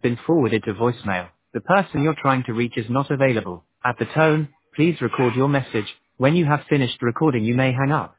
been forwarded to voicemail. The person you're trying to reach is not available. At the tone, please record your message. When you have finished recording, you may hang up.